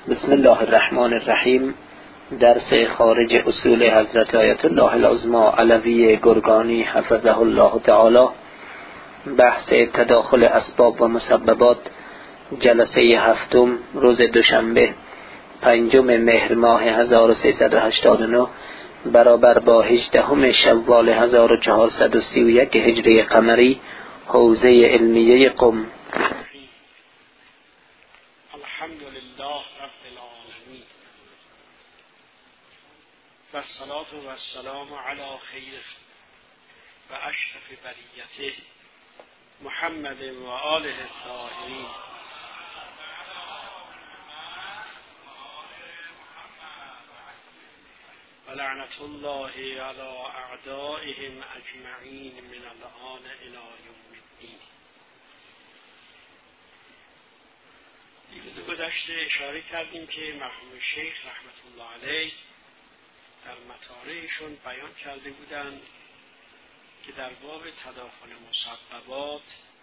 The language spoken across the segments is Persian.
بسم الله الرحمن الرحیم. درس خارج اصول حضرت آیت الله العظمی علوی گرگانی حفظه الله تعالی، بحث تداخل اسباب و مسببات، جلسه هفتم، روز دوشنبه 5 مهر ماه 1389 برابر با 18 شوال 1431 هجری قمری، حوزه علمیه قم. و الصلاة و السلام علی خیر و اشرف بریته محمد و آله الطاهرین و لعنت الله علی اعدائهم اجمعین من الآن الی یوم الدین. دیروز گذشته اشاره کردیم که مرحوم شیخ رحمت الله علیه در مطالعشون بیان کرده بودند که در باب تداخل مسببات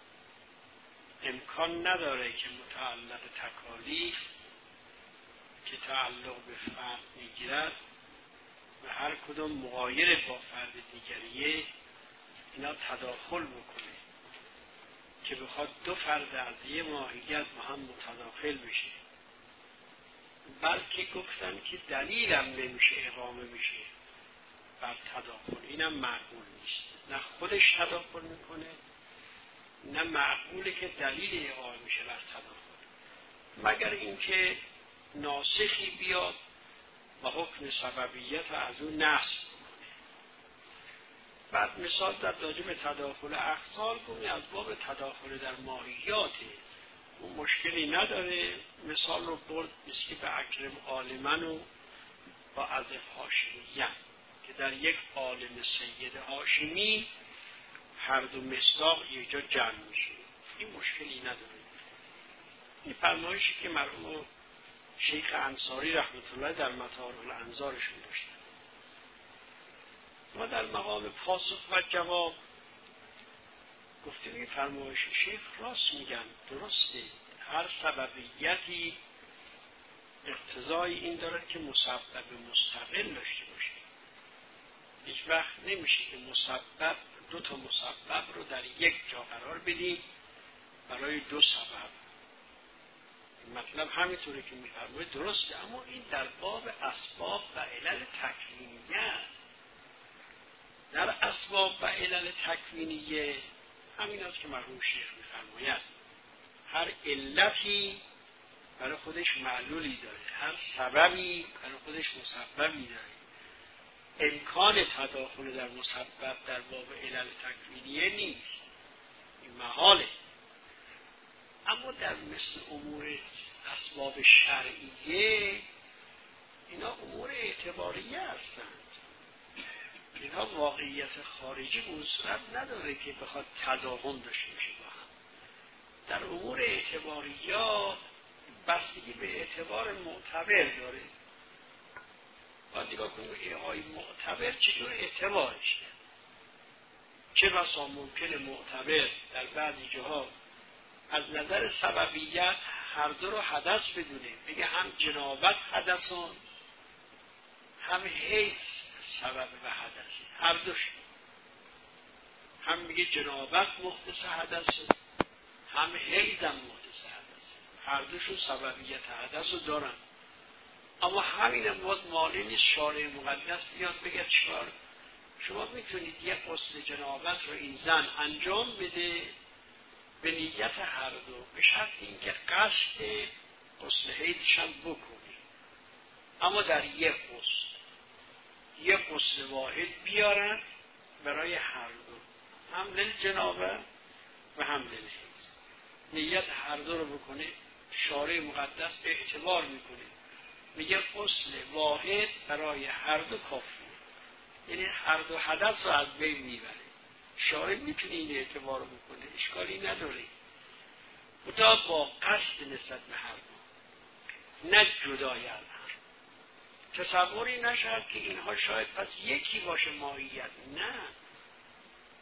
امکان نداره که متعلق تکالیف که تعلق به فرد میگیرد و هر کدوم مغایر با فرد دیگریه اینا تداخل بکنه که بخواد دو فرد از یه ماهیت با هم متداخل بشه، بلکه گفتن که دلیلم نمیشه اقامه میشه بر تداخل. اینم معقول نیست، نه خودش تداخل میکنه نه معقوله که دلیل اقامه میشه بر تداخل، مگر اینکه ناسخی بیاد و حکم سببیت از اون نسخ کنه. بعد مثال در راجع به تداخل اخصال کنه، از باب تداخل در ماهیاته، اون مشکلی نداره. مثال رو برد مثل به اکرم عالمن و با عزف هاشمیه که در یک عالم سید هاشمی هر دو مصداق یک جا جمع میشه، این مشکلی نداره. این فرمایشی که مرحوم شیخ انصاری رحمت الله در مطالب الانظارشون داشتن. ما در مقام پاسخ و جواب گفتیم این فرمایش شیخ راست میگن، درسته. هر سببیتی اقتضای این دارد که مسبب مستقل داشته باشه. هیچ وقت نمیشه که مسبب دو تا مسبب رو در یک جا قرار بدیم برای دو سبب. مطلب همینطوره که میفرماید درسته، اما این در باب اسباب و علل تکوینیه است. در اسباب و علل تکوینیه همین است که مرحوم شیخ میفرماید هر علتی برای خودش معلولی داره، هر سببی برای خودش مسببی داره. امکان تداخل در مسبب در باب علل تکوینیه نیست، این محاله. اما در مثل امور اسباب شرعیه اینا امور اعتباریه هستند، اینها واقعیت خارجی به اون صورت نداره که بخواد تضاهم داشته باشه با هم. در امور اعتباریات بستگی به اعتبار معتبر داره. باید نگاه کنیم ای معتبر چطور اعتبارش، چه بسا ممکنه معتبر در بعضی جاها از نظر سببیت هر دو رو حدث بدونه، بگه هم جنابت حدثون هم حیث سبب و حدثی، هر دوش. هم میگه جنابت محدث حدثه، هم حیض هم محدث حدثه، هر دوشون سببیت حدث رو دارن. اما همین باز مانع نیست شارع مقدس بیاد بگه چرا شما میتونید یک غسل جنابت رو این زن انجام بده به نیت هر دو، به شرط اینکه قصد غسل حیضش هم بکنی، اما در یک غسل واحد بیارن برای هر دو، هم للجنابه و هم للحیض. نیت هر دو رو بکنه، شارع مقدس اعتبار میکنه، میگه غسل واحد برای هر دو کافیه، یعنی هر دو حدث رو از بین میبره. شارع میتونه این اعتبار رو بکنه، اشکالی نداره، خدا با قصد نسبت به هر دو، نه جدای از هم. تصوری نشد که اینها شاید پس یکی باشه ماهیت، نه،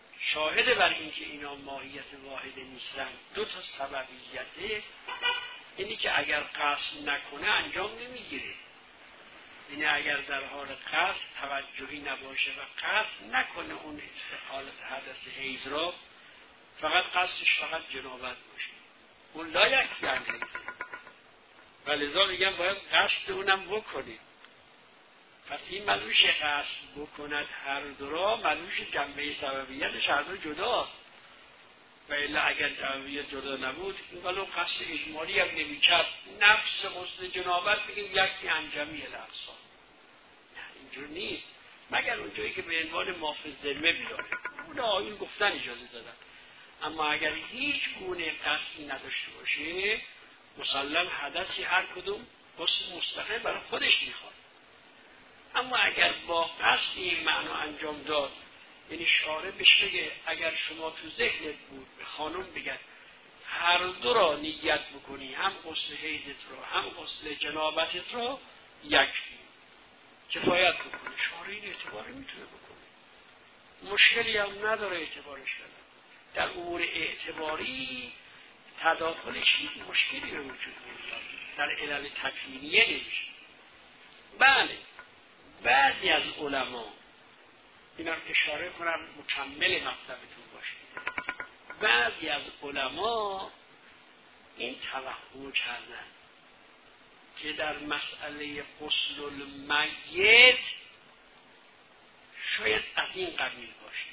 شاهد بر این که اینا ماهیت واحده نیستن، دو تا سببیته اینی که اگر قصد نکنه انجام نمیگیره. یعنی اگر در حال قصد توجهی نباشه و قصد نکنه اون حالت حدث حیض را، فقط قصدش فقط جنابت باشه، اون لا یکفی عن حیض. و لذا میگم باید قصد اونم بکنه. پس این ملوش قصد بکند هر دو را، ملوش جنبه سببیتش هر دو جداست. و الا اگر جنبه جدا نبود این ولو قصد اجمالی هم نمیکرد، نفس غسل جنابت بگیم یکی انجمی الاقصا، اینجور نیست. مگر اونجایی که به عنوان مافز ذمه بیاره، اون آیون گفتن اجازه دادن. اما اگر هیچ گونه قصدی نداشته باشه، مسلم حدثی هر کدوم غسل مستقل برای خودش میخواد. اما اگر با قصد این معنا انجام داد، یعنی شارع بهش بگه اگر شما تو ذهنت بود به خانم بگن هر دو را نیت بکنی، هم غسل حیضت را هم غسل جنابتت را، یکفی کفایت بکنه. شارع این اعتباری میتونه بکنه، مشکلی هم نداره اعتبارش کنه. در امور اعتباری تداخلش هیچ مشکلی به وجود نمیاد، در علل تکوینیه نمیشه. بله بعضی از علما، اینا رو اشاره کنم مکمل مطلبتون باشه، بعضی از علما این توهم کردن که در مسئله غسل المیت شاید از این قبیل باشه.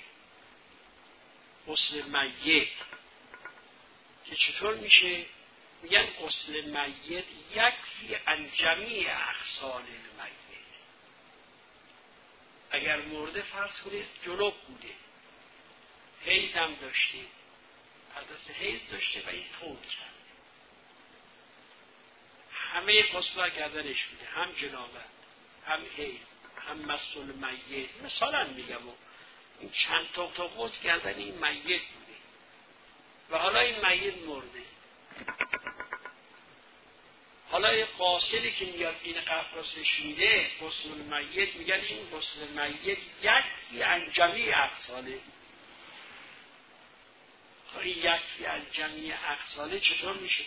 غسل میت که چطور میشه؟ میگن غسل میت یکفی عن جمیع اغسال المیت. اگر مرده فرض کنید جنوب بوده، حیض هم داشته، حدث حیض داشته و این فوت کرد، همه غسل کردنش بوده، هم جنابت هم حیض هم مسئول میت. مثلا میگم این چند تا غسل کردن این میت بوده و حالا این میت مرده. حالا یه قاصدی که میاد این قفرستش میده غسل میت، میگن این غسل میت یکی عن جمیع اغساله. این یکی عن جمیع اغساله چطور میشه؟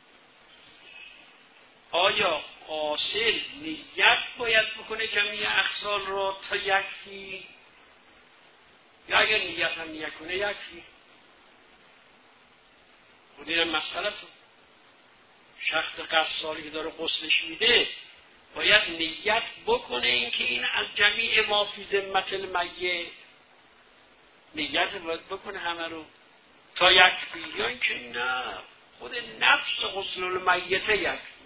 آیا قاصد نیت باید بکنه جمیع اغسال رو تا یکفی، یا اگر نیت هم نیت کنه یکفی؟ خود این مسئله تو شخص قصالی که داره غسلش میده باید نیت بکنه اینکه این از جمیع ما فی ذمت المیت، نیت باید بکنه همه رو تا یکفی، یا اینکه نه خود نفس غسل المیت یکفی.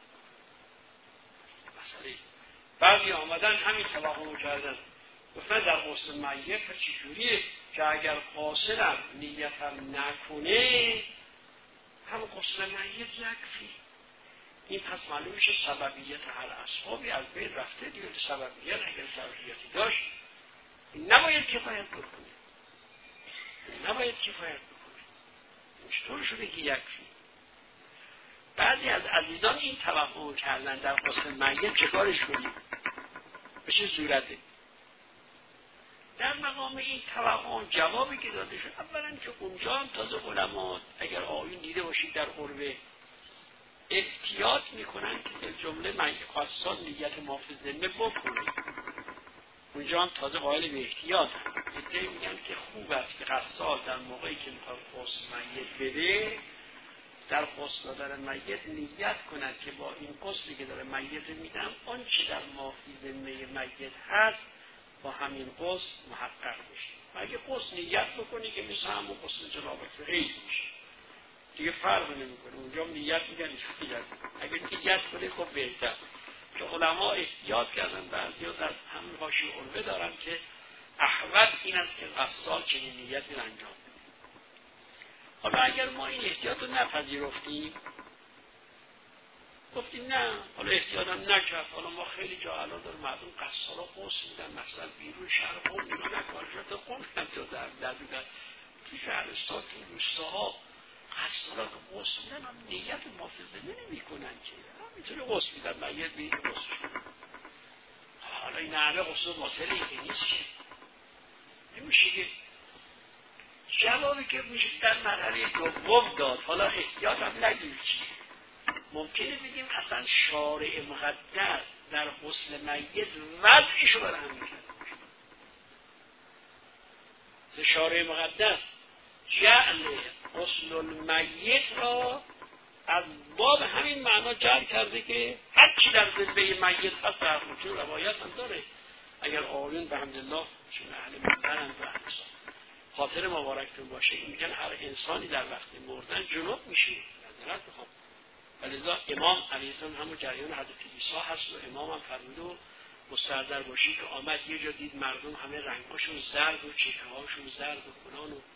مسئله بعضی آمدن همین توهم کردن، گفتن در غسل میت چجوریه که اگر قاصدم نیت هم نکنه هم غسل میت یکفی. این پس معلوم میشه سببیت هر اسبابی از بین رفته دیگه. سببیت اگر سببیتی داشت نباید کفایت بکنه، نباید کفایت بکنه. چطور شده که یکفی؟ بعضی از عزیزان این توهم کردن در غسل میت چه کارش کنیم، به چه صورته؟ در مقام این توهم جوابی که داده شد، اولا که اونجا هم تازه علما اگر آیون دیده باشید در قربه احتیاط میکنن که به جمله قصال نیت مافز ذمه بکنه. اونجا هم تازه قائل به احتیاط هم. میگن که خوب است که قصال در موقعی که میخواد غسل میت بده، در غسل دادن میت نیت کنند که با این غسلی که داره میت میدم آنچه در مافی ذمه میت هست با همین غسل محقق میشه. و اگه غسل نیت بکنی که مثل همون غسل جنابت حیض میشه دیگه فرق نمیکنه. اونجا نیت میگن نیت، اگه نیت کنه خب بهتر. که علما احتیاط کردن، بعضیا در همین حاشیه علوه دارن که احوط این است که غسال چنین نیتی انجام بده. حالا اگر ما این احتیاط رو نپذیرفتیم، گفتیم نه حالا احتیاط هم نکرد، حالا ما خیلی جا الان داره مردم غسالا غسل میدن، مثلا بیرون شهر قم اینا نکارشات قم هم تو در تو شهرستان تو روستاها غسالا که غسل میدن هم نیت محافظه نمی کنن که همینطوری غسل میدن میت به این غسل شد. حالا این همه غسل باطلی که نیست که نمیشه که جوابی که میشه در مرحله دوم داد. حالا احتیاط هم نگیر چی ممکنه بگیم اصلا شارع مقدس در غسل میت وضعش رو برهم میکنه. شارع مقدس جعل غسل المیت را از باب همین معنا جعل کرده که هر چی در ذمه میت هست در خودشون روایت هم داره. اگر آقایون به حمدالله چون اهل منبرند و خاطر مبارکتون باشه، این میگن هر انسانی در وقت مردن جنوب میشه. نظرت میخوام. ولذا امام علیه السلام همون جریان حضرت عیسی هست و امام هم فرمود و مستحضر باشی که آمد یه جا دید مردم همه رنگاشون زرد و چهرهاشون زرد و فلان و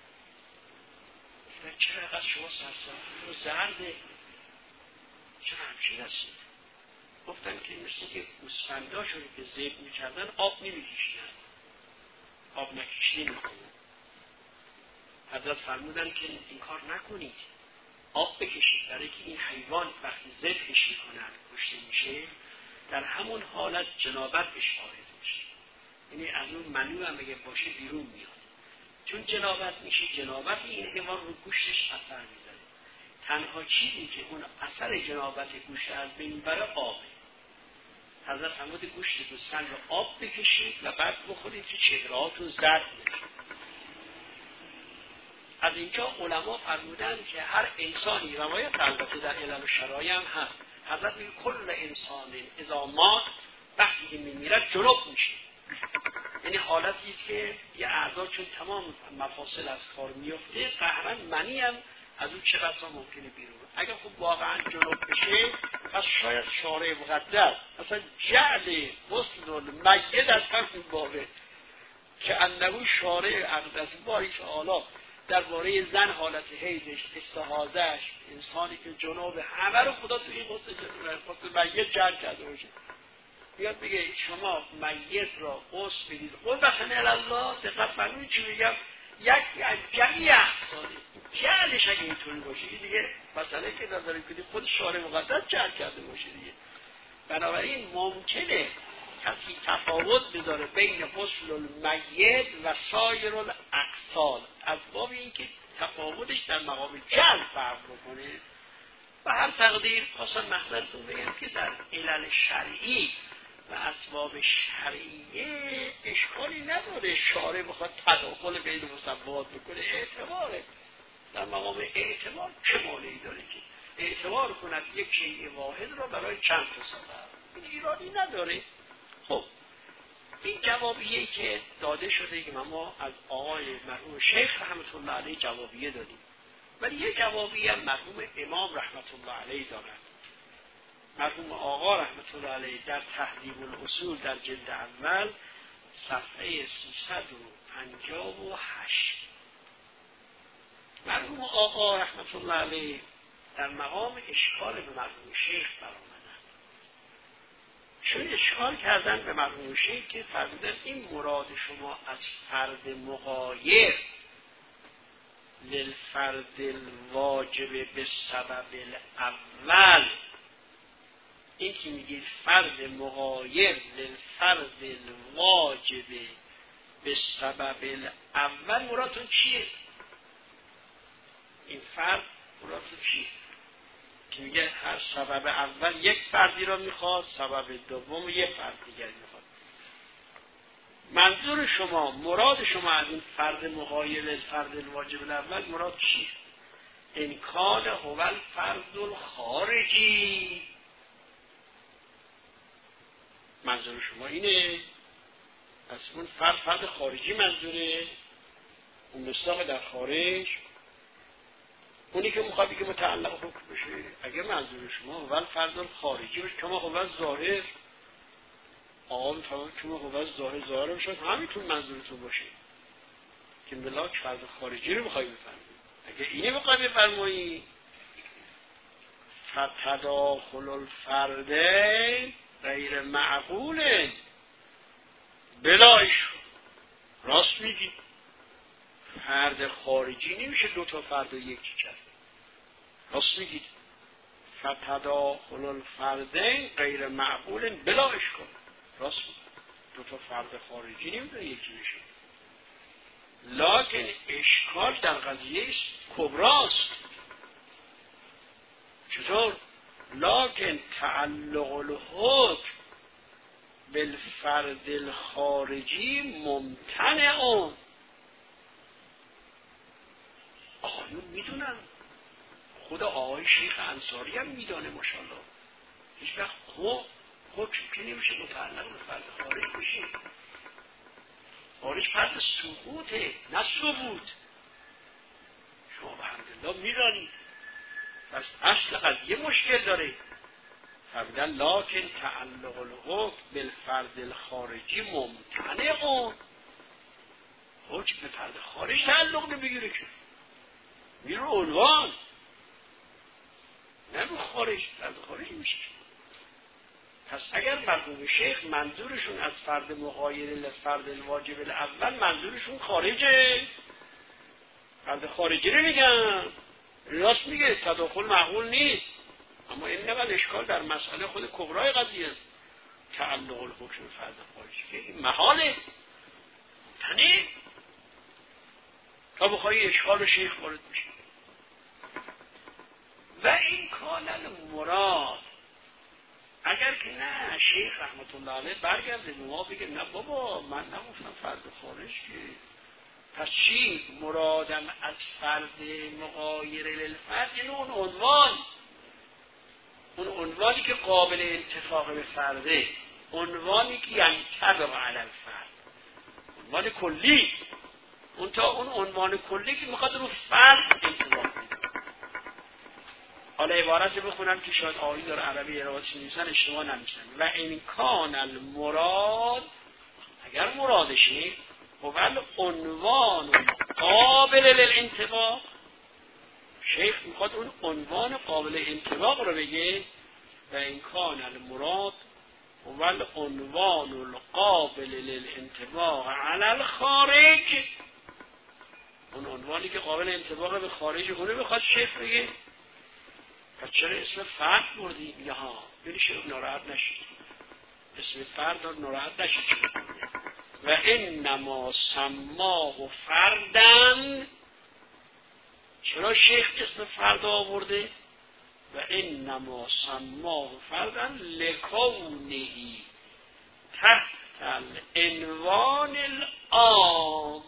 چرا اینقدر شما سرساختید و زرده؟ چرا همچین هستید؟ گفتن که مثل که گوسفنداشون که ذبح میکردن آب نمیکشیدن، آب نکشیده میکنن. حضرت فرمودن که این کار نکنید، آب بکشید، برای که این حیوان وقتی ذبحش میکنن کشته میشه در همون حالت جنابت بهش وارد میشه، یعنی از اون منو هم اگه باشه بیرون میاد. چون جنابت میشه، جنابت این حیوان رو گوشتش اثر میذاره. تنها چیزی که اون اثر جنابت گوشت از بین بره آبه. حضرت فرمود گوشت گوسفند رو آب بکشید و بعد بخورید که چهرهاتون زرد میشه. از اینجا علما فرمودن که هر انسانی، روایت البته در علل الشرایع هم هست، حضرت میگه کل انسان اذا مات وقتی که میمیرد جنوب میشه. یعنی حالتی است که یه اعضا چون تمام مفاصل از کار میفته قهرن منی هم از اون چه بسا ممکنه بیرون. اگر خب واقعا جنوب بشه پس شاید شارع مقدس اصلا جعل غسل المیت از همین بابه که انه شارع اقدس باری تعالی درباره زن حالت حیضش، استحاضه‌اش، انسانی که جنوب همه رو خدا توی این غسل میت جعل کرده باشه. بیاد بگه شما میت را غسل بدید قربتن الله، دقت فرمایید چی میگم، یک جمعی احسانه جعلش اگه اینطوری باشه این دیگه مسئله که نظریم کنید خود شارع مقدس جعل کرده باشه دیگه. بنابراین ممکنه کسی تفاوت بذاره بین غسل المیت و سایر الاغسال از باب اینکه تفاوتش در مقام جعل فرق بکنه. و هر تقدیر خواستم مخصوصتون بگم که در علل شرعی و اسباب شرعیه اشکالی نداره شارع بخواد تداخل بین مصوبات بکنه. اعتباره در مقام اعتبار چه مانعی داره که اعتبار کند یک شیء واحد را برای چند تا سبب، این ایرادی نداره. خب این جوابیه که داده شده که ما از آقای مرحوم شیخ رحمت الله علیه جوابیه دادیم، ولی یه جوابیه هم مرحوم امام رحمت الله علیه دارد. مرحوم آقا رحمت الله علیه در تهذیب الاصول در جلد اول صفحه 358 مرحوم آقا رحمت الله علیه در مقام اشکال به مرحوم شیخ برآمدند. چون اشکال کردن به مرحوم شیخ که فرمودن این مراد شما از فرد مغایر للفرد الواجب به سبب الاول، این که میگید فرد مغایر للفرد الواجب به سبب الاول مرادتون چیه؟ این فرد مرادتون چیه؟ که میگه هر سبب اول یک فردی را میخواد، سبب دوم یک فرد دیگری میخواد. منظور شما، مراد شما از این فرد مغایر للفرد الواجب الاول مراد چیه؟ این کان هو الفرد الخارجی، منظور شما اینه؟ از اون فرد خارجی منظوره، اون مصداق در خارج، اونی که مخاطبی که متعلق حکم بشه. اگه منظور شما اول فرد خارجی باشه کما اول ظاهر، آقا میفهمم کما اول ظاهر بشه، همینطور منظورتون باشه که ملاک فرد خارجی رو میخوای بفرمایید. اگه اینه میخوای بفرمایید فتداخل الفردین غیر معقوله بلایش، راست میگی فرد خارجی نمیشه دو تا فرد یکی کرد، راست میگید فتداخل الفردین غیر معقول بلا اشکال، راست میگید دو تا فرد خارجی نمیتونه یکی بشه. لکن اشکال در قضیه کبراست. چطور؟ لکن تعلق الحکم بالفرد الخارجی ممتنع. آقایون میدونن، خود آقای شیخ انصاری هم میدانه ماشاءالله، هیچ وقت حکم که نمیشه متعلق به فرد خارج بشه. خارج فرد سقوطه نه ثبوت. شما به حمدالله میدانید. پس اصل قضیه مشکل داره. فرمودن لکن تعلق الحکم بالفرد الخارجی ممتنع. حکم به فرد خارج تعلق نمیگیره که، میره عنوان، نه رو خارج، فرد خارج میشه. پس اگر مرحوم شیخ منظورشون از فرد مغایر لفرد الواجب الاول منظورشون خارجه، فرد خارجی رو میگن، راست میگه، تداخل معقول نیست. اما این نقل اشکال در مسئله خود کبرای قضیه است. تعلق الحکم فرد خارجی که این محاله تنه تا بخواهی اشکال شیخ وارد میشه. و این کان المراد، اگر که نه شیخ رحمت الله علیه برگرده به ما بگه نه بابا من نگفتم فرد خارج که، پس چی مرادم از فرد مغایر للفرد؟ یعنی اون عنوانی که قابل انتفاق به فرده، عنوانی که ینطبق علی الفرد، عنوان کلی، اون عنوان کلی که میخواد رو فرد انتفاق بده. حالا عبارت بخونم که شاید آیین داره عربی عراقی نیستن اشتباه نمیشن. و امکان المراد، اگر مرادشه اول عنوان قابل للانطباق، شیخ میخواد اون عنوان قابل انطباق رو بگه. و امکان المراد اول عنوان القابل للانطباق علی الخارج، اون عنوانی که قابل انطباق به خارج کنه بخواد شیخ بگه. پس چرا اسم فرد بردی؟ میگه ها بینی شیخ ناراحت نشید، اسم فرد ناراحت نشید. و انما سماه فردن، چرا شیخ اسم فرد آورده؟ و انما سماه فردن لکونهی تحت العنوان العام.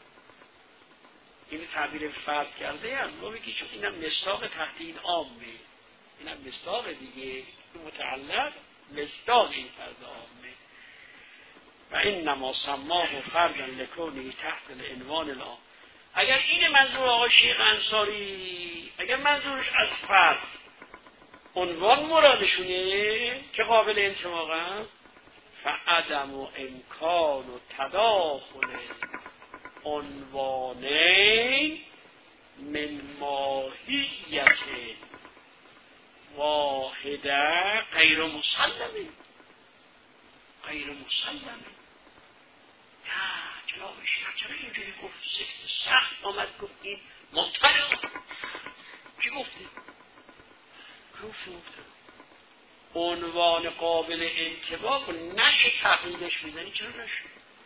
این تعبیر فرد کرده از ما بگی چون اینم مصداق تحت این عامه، اینم مصداق دیگه متعلق مصداق این فرد عامه. و انما سماه فردن لکونهی تحت العنوان العام. اگر این منظور آقای شیخ انصاری، اگر منظورش از فرد عنوان مرادشونه که قابل انطباقه، فعدم و امکان و تداخل عنوانین من ماهیت واحده غیر مسلمه. غیر مسلمه. نه جناب شیخ چرا اینجوری گفت؟ سخت آمد گفت این ممتنع. چی گفتی؟ عنوان قابل انطباق نشه تقییدش میزنی، چرا نشه؟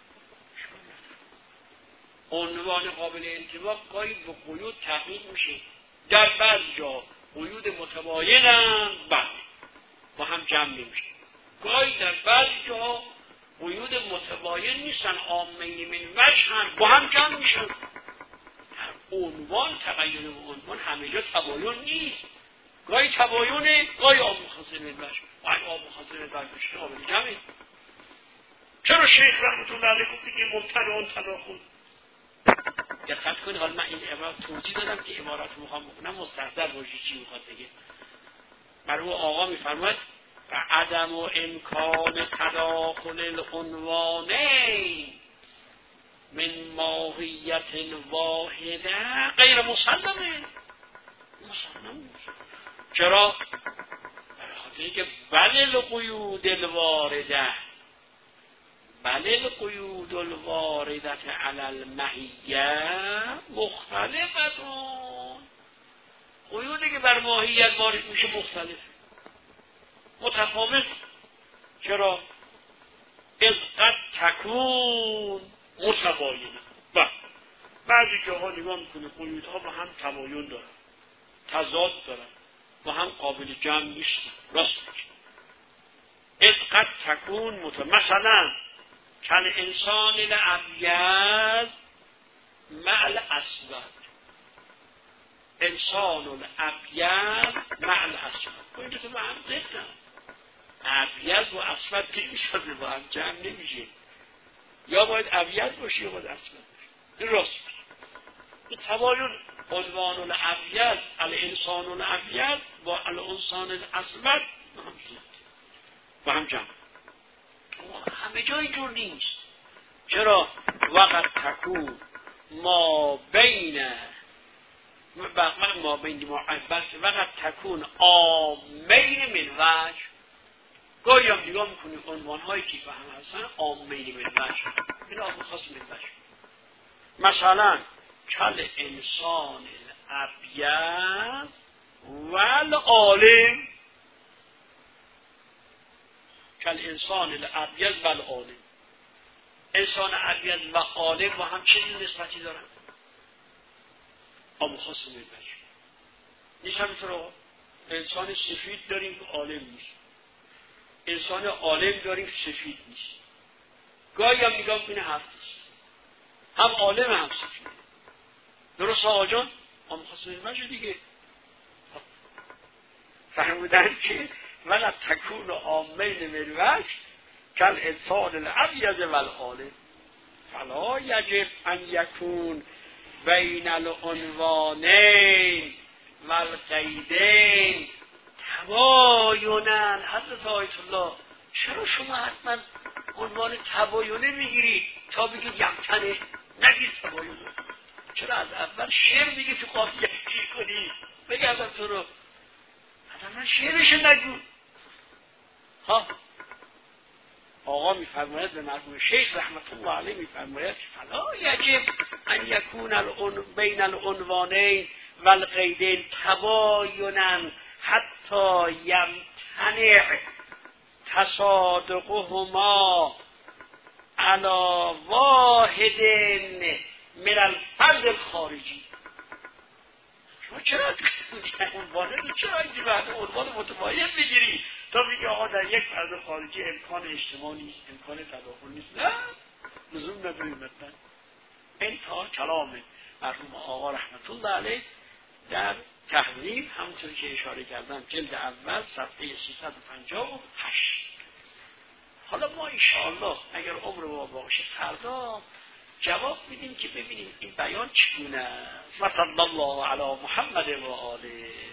عنوان قابل انطباق گاهی به قیود تقیید میشه، در بعضی جا قیود متباینن بعد با هم جمع نمیشه، گاهی در بعضی جا قیود متباین نیستن عامه من وجه هم با هم جمع میشن. عنوان تقیید و عنوان همه جا تباین نیست، گاهی تباینه گاهی آموخاصل من وجه، گاهی آموخاصل من وجه بشه قابل جمعه. چرا شیخ رحمت الله علیه گفت که ممتنع تداخل؟ دقت کنید، حالا من این عبارت توضیح دادم که عبارت میخوام بکنم مستحضر باشید چی میخواد بگه. مرحوم آقا میفرماید و عدم و امکان تداخل العنوانین من ماهیت واحده غیر مسلمه. مسلم چرا؟ برای خاطر اینکه بل القیود الوارده، بل القیود الواردت علی المحیه مختلفتون. قیودی که بر ماهیت وارد میشه مختلف، متفاوت. چرا؟ از قد تکون متباینه. بعضی جاها نگاه میکنه قیودها با هم تباین دارن، تضاد دارن، و هم قابل جمع نیست. راست میگه. اذ قد تکون مثلا کل انسان الابیض مع الاسود. انسان الابیض مع الاسود. این دو تا با هم ضدن. ابیض و اسود که میشده با هم جمع نمیشه. یا باید ابیض باشه یا باید اسود باشه. این راست میگه. این تباین عنوان الابیض الانسان الابیض با الانسان الاسود با هم جمع. همه جا اینجور نیست. چرا؟ وقت تکون ما بین بلکه وقت تکون آمین من وجه. گاهی هم نگاه میکنیم عنوان هایی که به هم هستن آمین من وجه. این آمین خاص من وجه. مثلا کل انسان الابیض و العالم. کل انسان الابیض و العالم. انسان ابیض و عالم با هم چه نسبتی دارن؟ آمین خاص من وجه. نیست همینطور. انسان سفید داریم که عالم نیست. انسان عالم داریم که سفید نیست. گاهی هم نگاه کنه هفت نیست. هم عالم هم سفید. درست آقا جان؟ آمین خاص من وجه دیگه. فهمودن که ولا تکون آمین من وجه کل انسان الابیض و العالم فلا یجب ان یکون بین العنوانین و القیدین تباینن. حضرت آیت الله چرا شما حتما عنوان تباینه میگیرید تا بگید یمتنه نگید تباینه؟ چرا از اول شعر میگی تو قافیه گیر کنی؟ بگردم تو رو حتما شعرش نگو. ها آقا میفرماید به مرحوم شیخ رحمت الله علیه میفرماید فلا یجب ان یکون بین العنوانین و القیدین تباینن حتی یمتنع تصادقهما علی واحد من الفرد الخارجی. شما چرا عنوانه چرا این عنوان متباین بگیری تا بگی آقا در یک فرد خارجی امکان اجتماع نیست، امکان تداخل نیست؟ نه، لزوم نداریم. مثلا این تا کلام مرحوم آقا رحمت الله علیه در تحریم همونطور که اشاره کردم جلد اول صفحه 358. حالا ما انشاءالله اگر عمر ما باشه فردا جواب میدیم که ببینیم این بیان چگونه است. صلی الله علی محمد و آله.